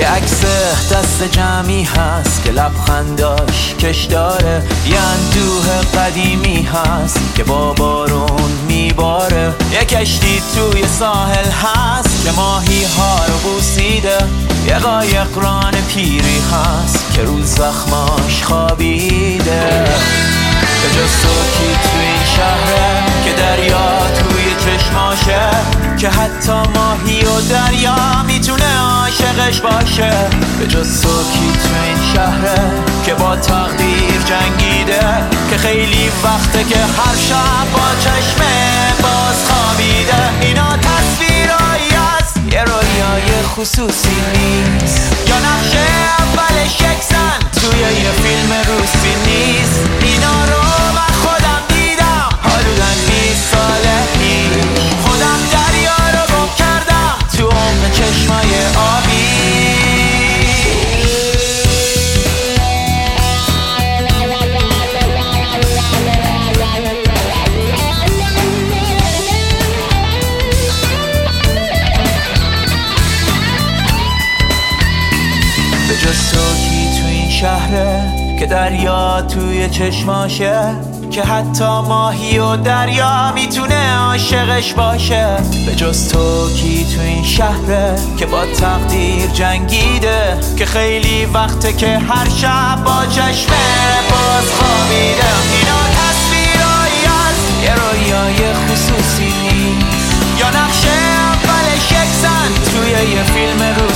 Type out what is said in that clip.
یه عکس دست جمعی هست که لبخنداش کش داره، یه اندوه قدیمی هست که با بارون میباره، یه کشتی توی ساحل هست که ماهی ها رو بوسیده، یه قایق ران پیری هست که رو زخماش خوابیده. به جز تو کی تو این شهره که دریا توی چشماشه، که حتی ماهی و دریا میتونه عاشقش باشه. به جز تو کی تو این شهره که با تقدیر جنگیده، که خیلی وقته که هر شب با چشم باز خوابیده. اینا تصویرایی هست، یه رویای خصوصی نیست، یا نقشه اولش یک زن توی یه فیلم روسی نیست. اینا رو من خودم دیدم حدوداً 20 ساله پیش، خودم دریا رو گم کردم تو عمق چشمای آبی. به جز تو کی تو این شهره که دریا توی چشماشه، که حتی ماهی و دریا میتونه عاشقش باشه. به جز تو کی تو این شهره که با تقدیر جنگیده، که خیلی وقته که هر شب با چشم باز خوابیده. اینا تصویرایی هست، یه رویای خصوصی نیست، یا نقشه اولش یک زن توی یه فیلم رو